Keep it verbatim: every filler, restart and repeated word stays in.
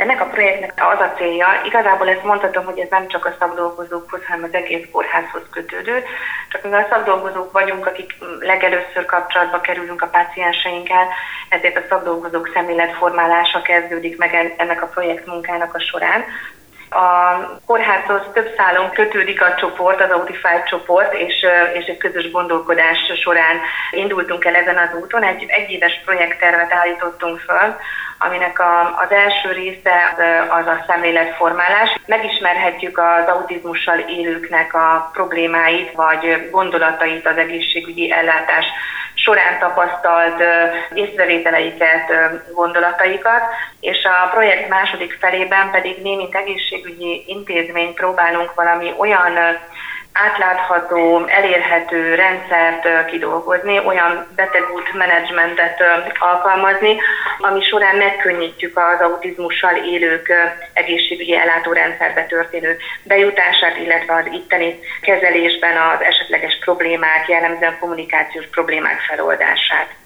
Ennek a projektnek az a célja, igazából ezt mondhatom, hogy ez nem csak a szakdolgozókhoz, hanem az egész kórházhoz kötődő, csak mivel a szakdolgozók vagyunk, akik legelőször kapcsolatba kerülünk a pácienseinkkel, ezért a szakdolgozók szemléletformálása kezdődik meg ennek a projektmunkának a során. A kórházhoz több szálon kötődik a csoport, az Autify csoport, és, és egy közös gondolkodás során indultunk el ezen az úton. Egy egyéves projekttervet állítottunk föl, aminek a, az első része az a szemléletformálás. Megismerhetjük az autizmussal élőknek a problémáit vagy gondolatait az egészségügyi ellátás során tapasztalt észrevételeiket, gondolataikat, és a projekt második felében pedig mi, mint egészségügyi intézmény próbálunk valami olyan átlátható, elérhető rendszert kidolgozni, olyan betegút menedzsmentet alkalmazni, ami során megkönnyítjük az autizmussal élők egészségügyi ellátórendszerbe történő bejutását, illetve az itteni kezelésben az esetleges problémák, jellemzően kommunikációs problémák feloldását.